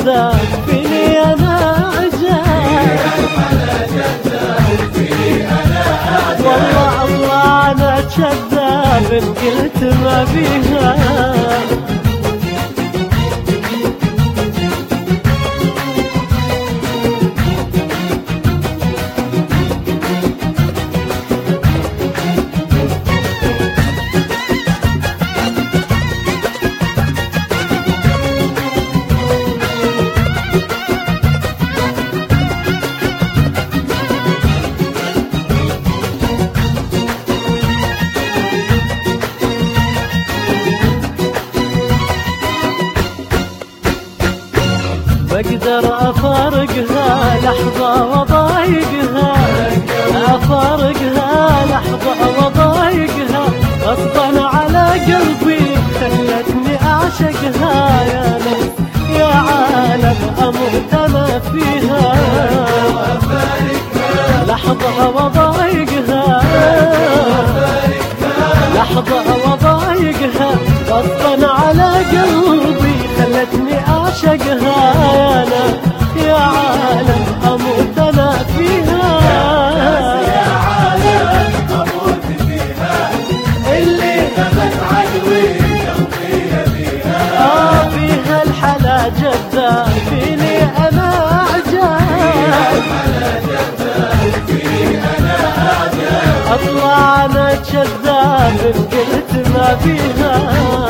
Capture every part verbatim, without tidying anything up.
جذاب فيني أنا عجاب، والله الله أنا كذاب إن قلت ما فيها. بقدر أفارقها لحظة وضايقها، أفارقها لحظة وضايقها، غصبا على قلبي خلتني أعشقها. يا نفس يا عالم أموت أنا فيها، لحظة وضايقها لحظة وضايقها، غصبا على قلبي خلتني أعشقها. يا ناس يا عالم أموت أنا فيها، يا عالم أموت فيها، اللي خذت عدوي قلبي فيها. آه فيها الحلا جذاب فيني أنا عجاب، أطلع أنا كذاب إن قلت ما فيها.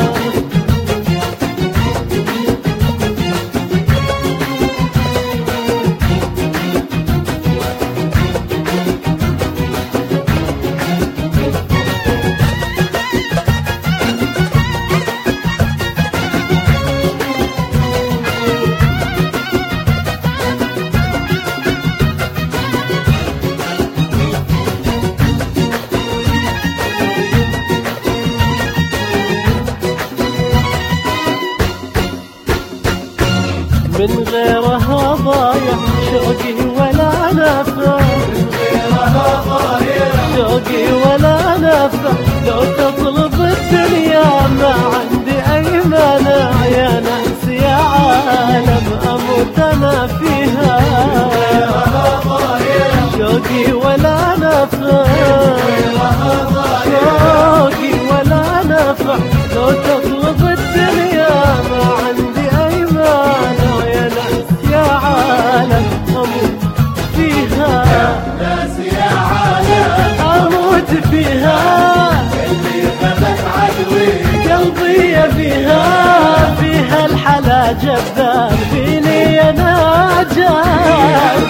من غيرها ضايع شوقي ولا نافع، من غيرها ضايع شوقي ولا نافع، لو تطلب الدنيا ما عندي أي مانع. يا ناس يا عالم أموت أنا فيها، من غيرها ضايع شوقي ولا نافع، من غيرها ضايع شوقي ولا نافع، لو تطلب الدنيا ما عندي أي مانع. يا ناس يا عالم أموت فيها، ناس يا عالم أموت فيها، اللي خذت عدوي قلبي فيها. فيها الحلا جذاب فيني أنا عجاب،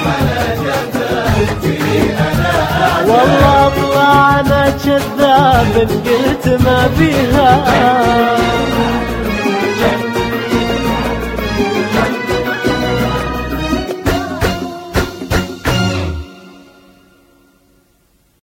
والله أطلع أنا كذاب إن قلت ما فيها.